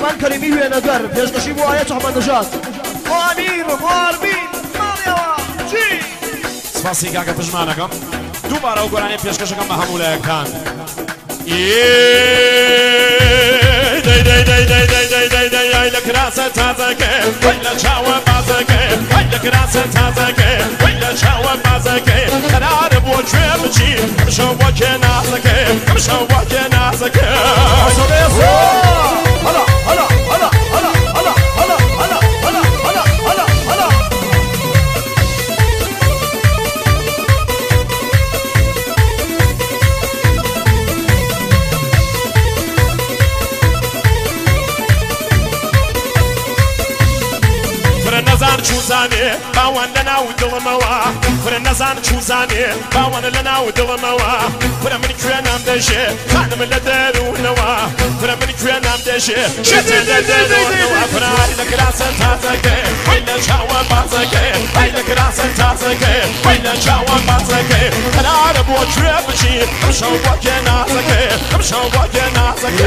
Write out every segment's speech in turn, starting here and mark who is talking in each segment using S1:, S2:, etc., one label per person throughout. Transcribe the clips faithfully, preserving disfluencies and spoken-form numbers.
S1: عثمان كريمي وينقر بيشتشي بو آيات أحمد نجات وأمير وأربين ماليوا جي
S2: سپاسی کاکە پژمانەکەم دووبارە و گۆرانی پێشکەشەکەم بە هەموو لایەکان دەی دەی دەی دەی دەی دەی دەی دەی ئای لە کراسە تازەکە وەی لە چاوە بازەکە ئای لە کراسە تازەکە وەی لە چاوە بازەکە قەرارە بۆ کوێ بچی ئەمشەو بۆ کێ نازەکە ئەمشەو بۆ کێ نازەکە
S1: هلا هلا هلا هلا هلا هلا هلا هلا هلا هلا هلا
S2: نەزان چوزانێ باوان لە ناو دڵمەوە فرە نەزان چوزانێ باوان لە ناو دڵمەوە فرە من کوێنام دەژێ خانم لە دەروونەوە فرە من کوێنام دەژێ شێتێ لە دەروونەوە فرای لە کراسە تازەکە وەی لە چاوە بازەکە ئای لە کراسە تازەکە وەی لە چاوە بازەکە قەرارە بۆ کوێ بچی ئەمشەو بۆ کێ نازەکە ئەمشەو بۆ کێ نازەکە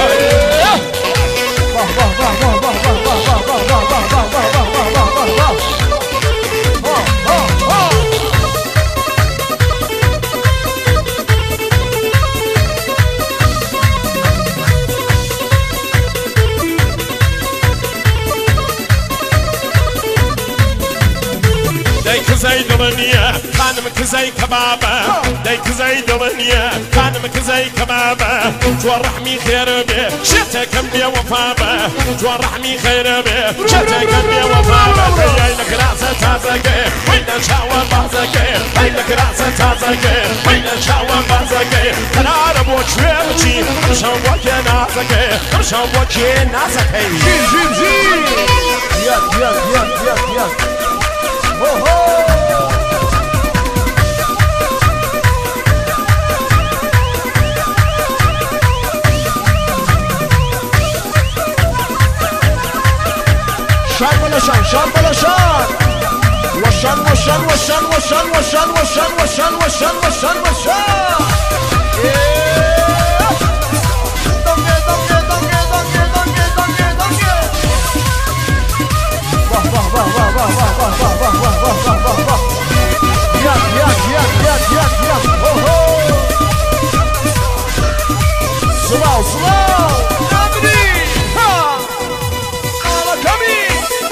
S2: دەی کزەی دڵنیە خانم کزەی کەبابە دەی کزەی دڵنیە خانم کزەی کەبابە جوە ڕەحمی خێرە بێ شێتێکم بێ وەفابە جوە ڕەحمی خێرە بێ شێتێکم بێ وەفابە ئای لە کراسە تازەکە وەی لە چاوە بازەکە ئای لە کراسە تازەکە وەی لە چاوە بازەکە قەرارە بۆ کوێ بچی ئەمشەو بۆ کێ نازەکە ئەمشەو بۆ کێ نازەکەی
S1: جيب جيب جيب ياك ياك ياك ياك ياك شان ولا شان شان ولا شان وشان وشان وشان وشان وشان وشان وشان وشان وشان وشان دونجي دونجي دونجي دونجي دونجي دونجي دونجي واه واه واه واه واه واه واه واه واه واه واه واه واه ياك ياك ياك ياك ياك ياك اوهو سلاو سلاو كامري ها على كامي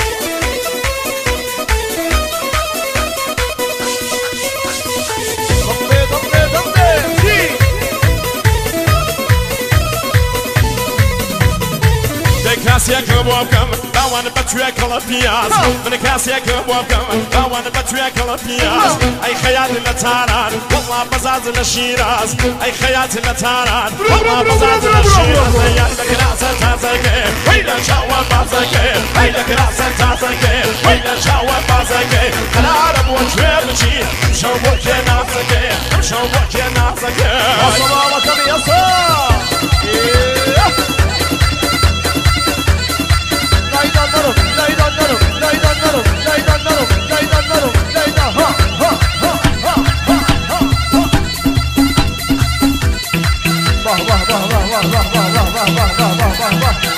S2: کاسێک بۆ بکەم باوان بە توێ کەڵە پیاز من کاسێک بۆ بکەم باوان بە توێ کەڵە پیاز ئەی خەیات لە تاران وەڵا بەزاز لە شیراز ئەی خەیات لە تاران وەڵا بەزاز لە شیراز ئەی لە کراسە تازەکە وەی لە چاوە بازەکە ئەی لە کراسە تازەکە وەی لە چاوە بازەکە قەرارە بۆ کوێ بچی ئەمشەو بۆ کێ نازەکە ئەمشەو بۆ کێ نازەکە
S1: وەسەڵامەکەم یەسا Vah vah vah vah vah vah vah vah vah vah vah vah vah